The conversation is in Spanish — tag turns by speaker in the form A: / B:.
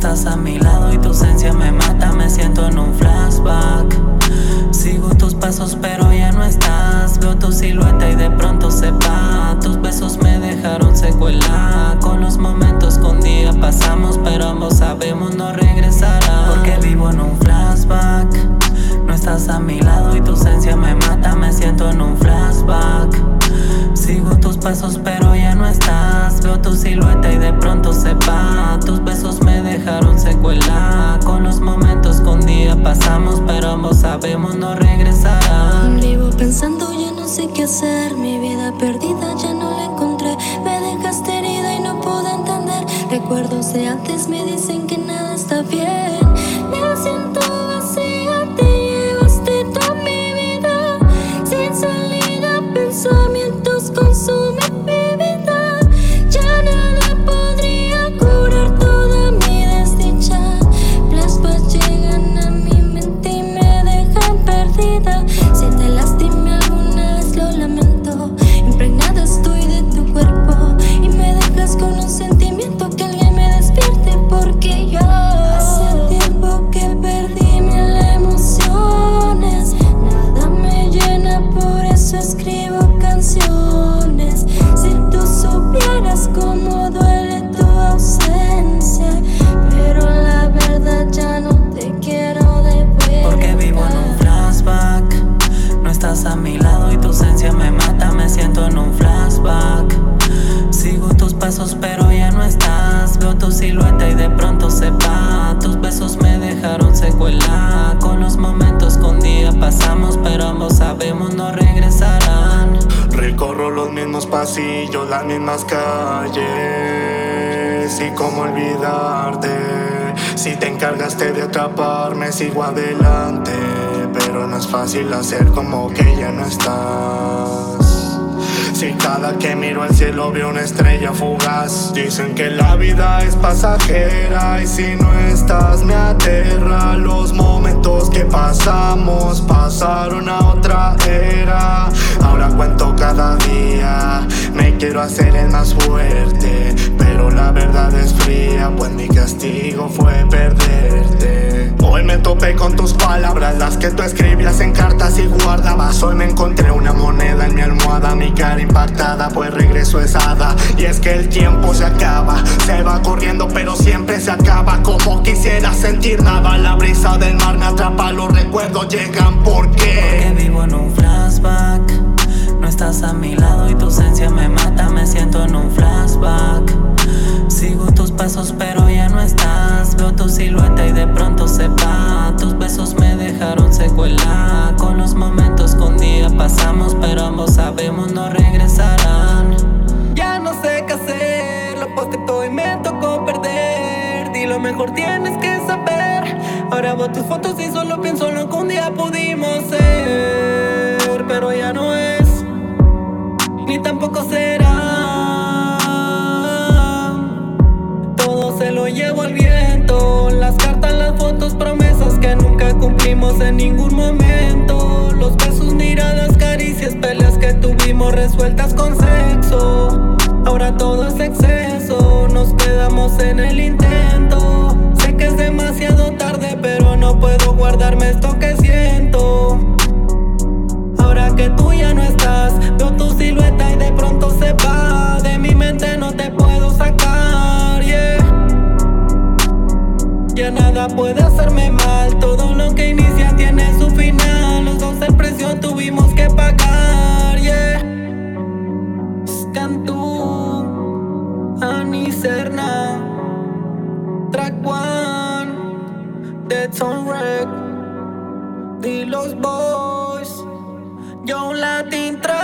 A: estás a mi lado y tu ausencia me mata, me siento en un flashback. Sigo tus pasos pero ya no estás, veo tu silueta y de pronto se va. Tus besos me dejaron secuela, con los momentos que un día pasamos pero ambos sabemos no regresará. Porque vivo en un flashback, no estás a mi lado y tu ausencia me mata, me siento en un flashback. Sigo tus pasos pero ya no estás, veo tu silueta y de pronto se va. Tus besos me dejaron secuela, con los momentos que un día pasamos pero ambos sabemos no regresarán.
B: Vivo pensando, ya no sé qué hacer, mi vida perdida ya no la encontré. Me dejaste herida y no pude entender, recuerdos de antes me dicen que nada está bien. Me siento vacía, te llevaste toda mi vida, sin salida, pensamientos consumen mi vida. Ya nada podría curar toda mi desdicha, flashbacks llegan a mi mente y me dejan perdida. Si te lastimé alguna vez lo lamento, impregnada estoy de tu cuerpo y me dejas con un sentimiento que alguien me despierte, porque yo hace tiempo que perdí mil emociones, nada me llena, por eso escribo canciones. Si tú supieras cómo duele tu ausencia, pero la verdad ya no te quiero de vuelta.
A: Porque vivo en un flashback, no estás a mi lado y tu ausencia me mata, me siento en un flashback. Sigo tus pasos pero ya no estás, veo tu silueta y de pronto se va. Tus besos me dejaron secuela, con los momentos que un día pasamos pero ambos sabemos no regresarán.
C: Recorro los mismos pasillos, las mismas calles, y cómo olvidarte. Si te encargaste de atraparme, sigo adelante, pero no es fácil hacer como que ya no estás. Si cada que miro al cielo veo una estrella fugaz, dicen que la vida es pasajera y si no estás me aterra. Los momentos que pasamos pasaron a otra era. Ahora cuento cada día, me quiero hacer el más fuerte, pero la verdad es fría, pues mi castigo fue perderte. Hoy me topé con tus palabras, las que tú escribías en cartas y guardabas. Hoy me encontré una moneda en mi almohada, mi cara impactada, pues regreso es hada. Y es que el tiempo se acaba, se va corriendo pero siempre se acaba. Como quisiera sentir nada, la brisa del mar me atrapa, los recuerdos llegan
A: Porque vivo en un flashback, no estás a mi lado y tu ausencia me mata, me siento en un flashback. Sigo tus pasos pero ya no estás, veo tu silueta y de pronto se va. Tus besos me dejaron secuela, con los momentos que un día pasamos pero ambos sabemos no regresarán. Ya no sé qué hacer, lo aposté y me tocó perder. Di lo mejor tienes que saber, ahora veo tus fotos y solo pienso en lo que un día pudimos ser, pero ya no es, ni tampoco será. Todo se lo llevo al viento, las cartas, las fotos, promesas que nunca cumplimos en ningún momento. Los besos, miradas, caricias, peleas que tuvimos resueltas con sexo. Ahora todo es exceso, nos quedamos en el intento. Sé que es demasiado tarde pero no puedo guardarme esto que siento. Ahora que tú ya no estás, veo tu silueta y de pronto se va. De mi mente no te puedo sacar, yeah. Ya nada puede hacerme mal, todo lo que inicia tiene su final. Los dos el precio tuvimos que pagar, yeah. Scantu, Ani Serna, Track One, Dead on Rec, y los boys, Young Latin Track.